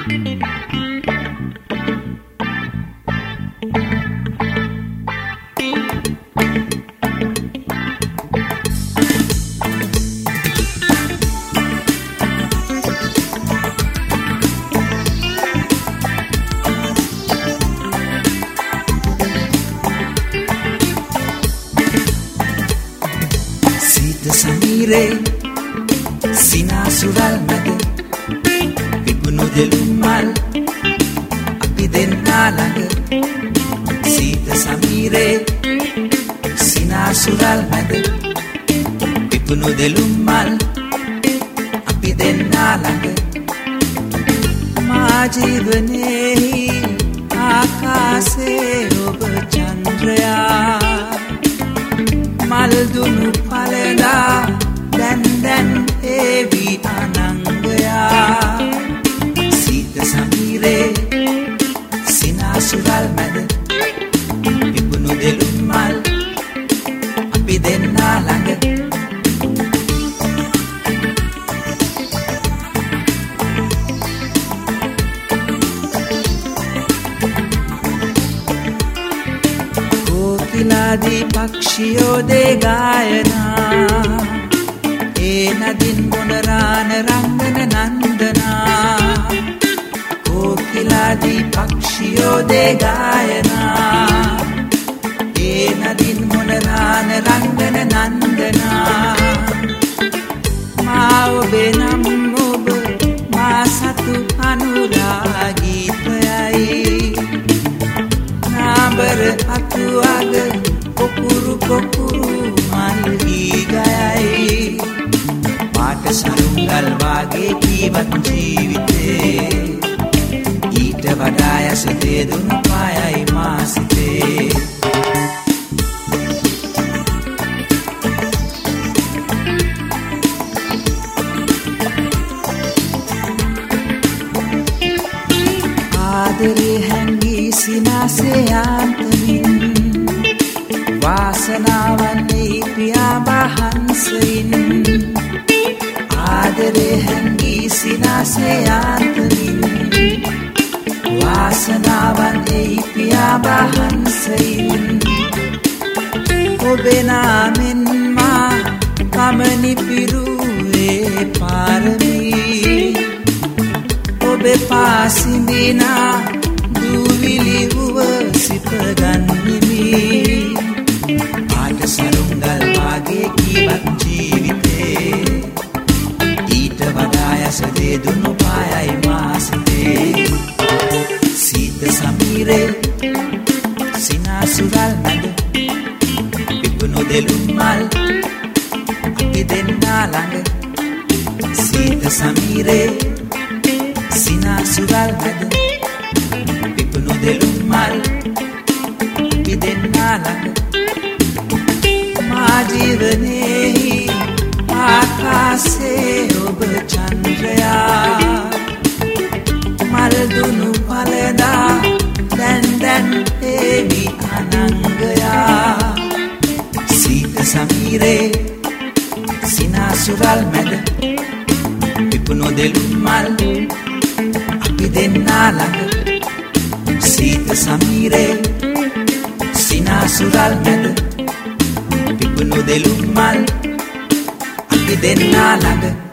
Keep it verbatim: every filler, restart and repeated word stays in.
සමීරේ සිනාසුරල් මැද විකුණු දෙළුම් මල් අපි දෙන්නා ළඟ සීත සමීරේ සිනාසුරල් මැද විකුණු දෙළුම් මල් අපි දෙන්නා ළඟ මා ජීවනයේ ආකාශයේ ඔබ චන්ද්‍රයා මල් දුනු පලඳා දැන් දැන් ඒවි අනංගයා සීත සමීරේ සිනාසුරල් මැද විකුණු දෙළුම් මල් අපි දෙන්නා ළඟ कोकिलादी पक्षियों दे गायना ए नदीन मुनरान रंगन नंदना कोकिलादी पक्षियों दे गायना ए नदीन मुनरान रंगन नंदना माओ बेनम मुब मा सतु अनुरागी प्रयाई नाबर अतुआग कोकुरु कोकुरु मालगी गयाई पाट सरुंगल वागे जीवन जीविते ඊට වඩා යසතේ දුන් පායයි මාසිතේ ආදරේ හැංගී සිනාසේ යාන්තමින් වාසනාවන්නේ පියා බහන්සයින් ආදරේ හැංගී සිනාසේ යාන්තමින් වාසනාවන්නේ පියා බහන්සයින් ඔබේ නාමෙන් මා කමනි පිරුවේ පාරමී ඔබේ පාසිඳිනා දූවිලි වුව සිපගන්නිමි පාට සරුංගල් වාගේ කීවත් ජීවිතේ ඊට වඩා යසදේ දුන්නු පායයි මාසිතේ සීත සමීරේ සිනාසුරල් මැද විකුණු දෙළුම් මල් අපි දෙන්නා ළඟ සීත සමීරේ සිනාසුරල් මැද විකුණු දෙළුම් මල් අපි දෙන්නා ළඟ මා ජීවනයේ ආකාශයේ ඔබ චන්ද්‍රයා මල් දුනු පලඳා දැන් දැන් ඒවි අනංගයා සීත සමීරේ සිනාසුරල් මැද විකුණු දෙළුම් මල් අපි දෙන්නා ළඟ සීත සමීරේ සිනාසුරල් මැද විකුණු දෙළුම් මල් අපි දෙන්නා ළඟ